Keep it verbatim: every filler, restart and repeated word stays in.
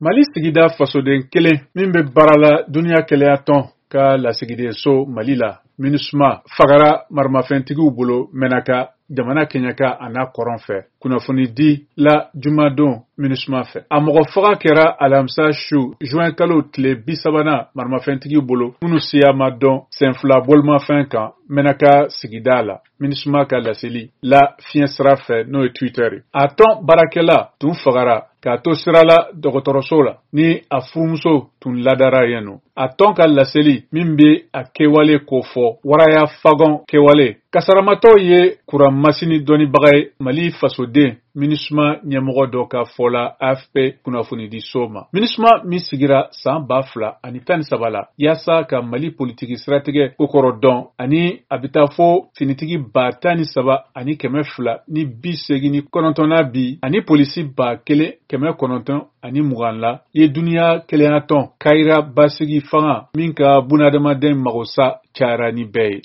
Mali sigida fasoden kelen min bɛ baara la duniya kɛlɛya tɔn ka lasigiden so Mali la MINUSMA fagara maramafɛntigiw bolo mɛnaka jamana keɲaka a n'a kɔrɔn fɛ kunnafoni di la jumadon MINUSMA fɛ a mɔgɔ faga kɛra alamisa su juin kalo tile bi sabanan maramafɛntigiw bolo minnu siya ma dɔn senfila bolimafɛn kan mɛnaka sigida la MINUSMA ka laseli la fiɲɛ sira fɛ n'o ye Twitter a tɔn baarakɛla tun fagara k'a to sira la dɔgɔtɔrɔso la ni a furumuso tun ladara yen nɔ a tɔn ka laseli min bɛ a kɛwale ko fɔ waraya fagɔn kɛwale kasaramatɔw ye kuran masini dɔnnibaga ye Mali fasoden MINUSMA ɲɛmɔgɔ dɔ ka fɔ la A F P kunnafoni di so ma MINUSMA min sigira san ba fila ani tan ni saba la yaasa ka Mali politiki siratigɛ kokɔrɔ dɔn ani a bɛ taa fo finitigi ba tan ni saba ani kɛmɛ fila ni bi segin ni kɔnɔntɔnna bi ani polisi ba kelen kɛmɛ kɔnɔntɔn ani mugan la ye duniya kɛlɛyatɔn Kayira basigi fanga min ka bunadamaden mago sa cayara ni bɛɛ ye